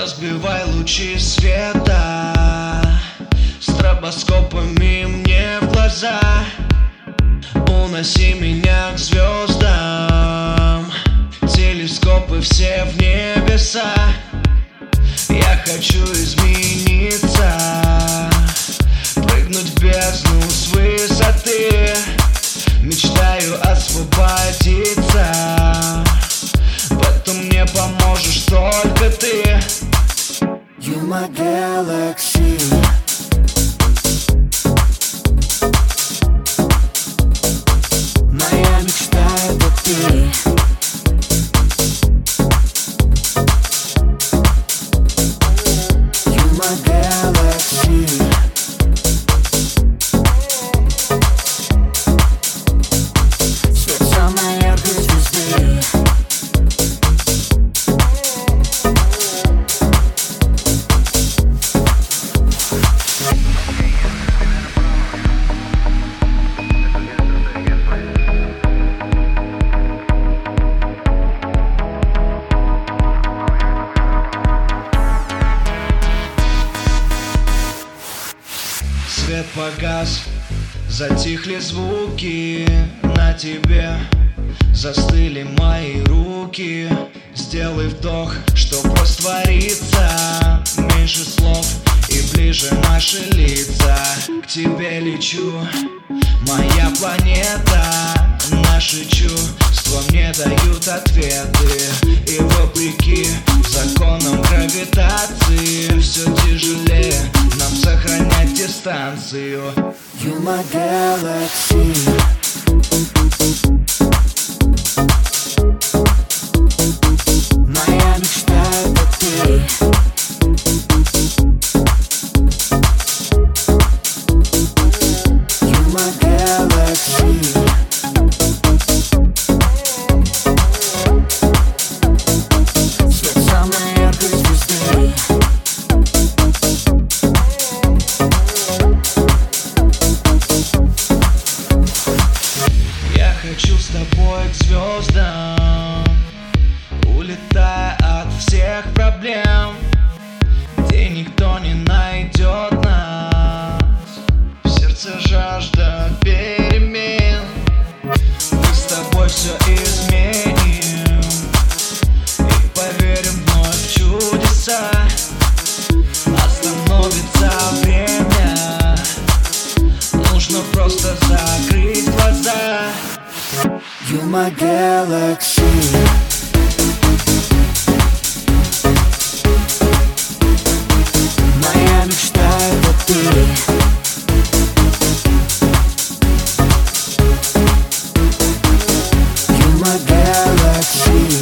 Разбивай лучи света стробоскопами мне в глаза. Уноси меня к звездам, телескопы все в небеса. Я хочу измениться, прыгнуть в бездну с высоты. Мечтаю освободиться, в этом мне поможешь только ты. You my galaxy. Моя мечта — это ты. You my galaxy. Свет самой яркой звезды. Свет погас, затихли звуки. На тебе застыли мои руки. Сделай вдох, чтоб раствориться. Меньше слов и ближе наши лица. К тебе лечу, моя планета. Наши чувства мне дают ответы. И вопреки законам гравитации все тяжелее нам сохранять дистанцию. You my galaxy. Моя мечта — это ты. You my galaxy. Свет самой яркой звезды. Я хочу с тобой к звездам, улетая от всех проблем, где никто не найдет нас. В сердце жажда перемен. Мы с тобой все изменим и поверим вновь в чудеса. Остановится время, нужно просто закрыть глаза. You my galaxy. Моя мечта — это ты. You my galaxy.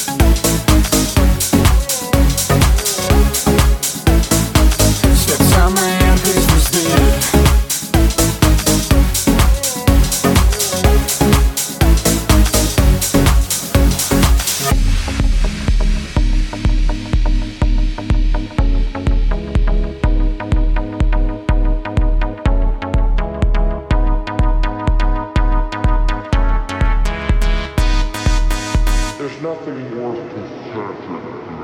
Свет самой яркой звезды. There's nothing more pathetic